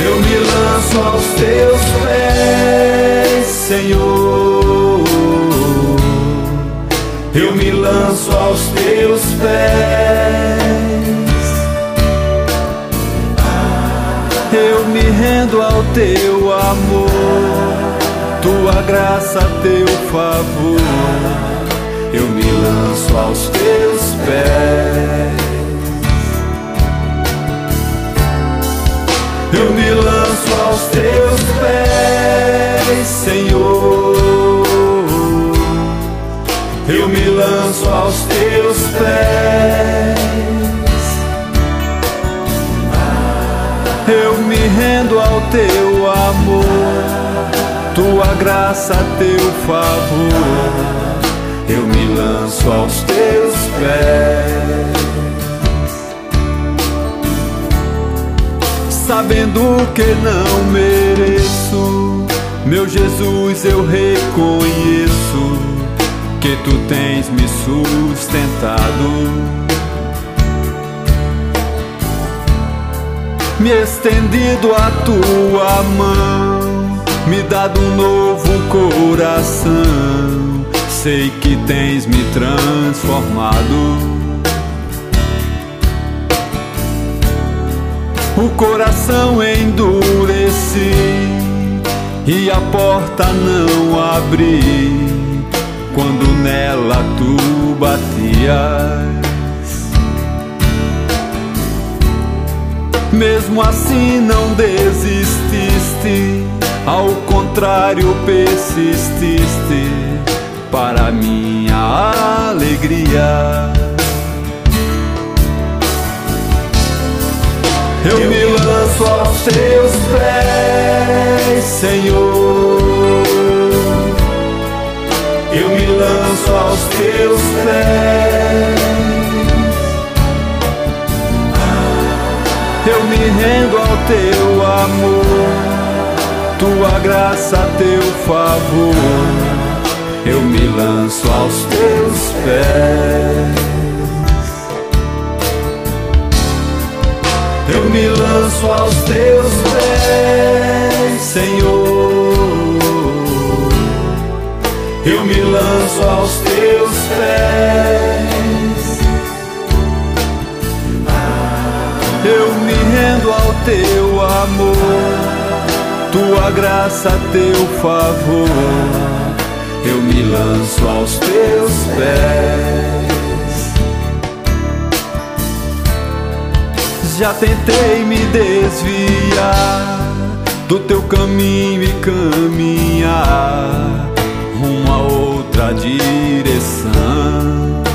Eu me lanço aos teus pés, Senhor. Eu me lanço aos teus pés. Eu me rendo ao teu amor, tua graça, teu favor. Eu me lanço aos teus pés. Eu me lanço aos teus pés, Senhor. Eu me lanço aos teus pés. Eu me rendo ao teu amor, tua graça, teu favor. Eu me lanço aos teus pés. Sabendo que não mereço, meu Jesus, eu reconheço que tu tens me sustentado, me estendido a tua mão, me dado um novo coração. Sei que tens me transformado. O coração endureci e a porta não abri quando nela tu batias. Mesmo assim não desististe, ao contrário persististe para minha alegria. Eu me lanço aos teus pés, Senhor. Eu me lanço aos teus pés. Eu me rendo ao teu amor, tua graça, teu favor. Eu me lanço aos teus pés. Eu me lanço aos teus pés, Senhor. Eu me lanço aos teus pés. Eu me rendo ao teu amor, tua graça, teu favor. Eu me lanço aos teus pés. Já tentei me desviar do teu caminho e caminhar rumo a outra direção,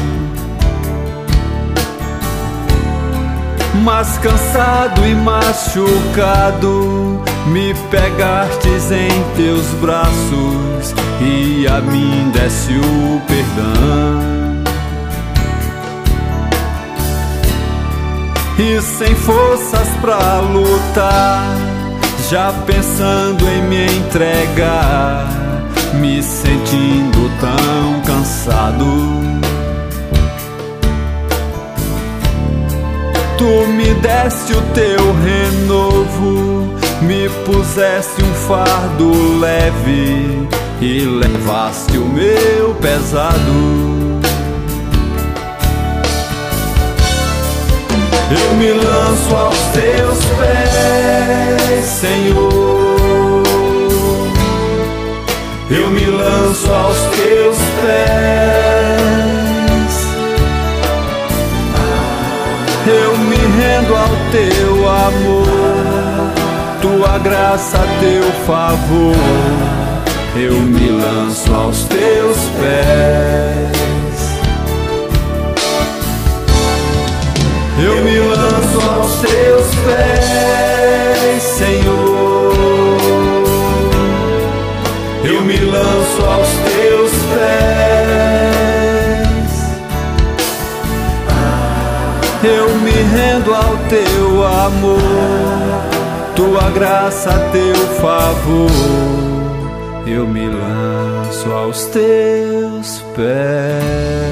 mas cansado e machucado, me pegastes em teus braços e a mim desse o perdão. E sem forças pra lutar, já pensando em me entregar, me sentindo tão cansado, tu me deste o teu renovo, me puseste um fardo leve e levaste o meu pesado. Eu me lanço aos teus pés, Senhor. Eu me lanço aos teus pés. Eu me rendo ao teu amor, tua graça, teu favor. Eu me lanço aos teus pés. Eu me lanço aos teus pés, Senhor. Eu me lanço aos teus pés. Eu me rendo ao teu amor, tua graça, teu favor. Eu me lanço aos teus pés.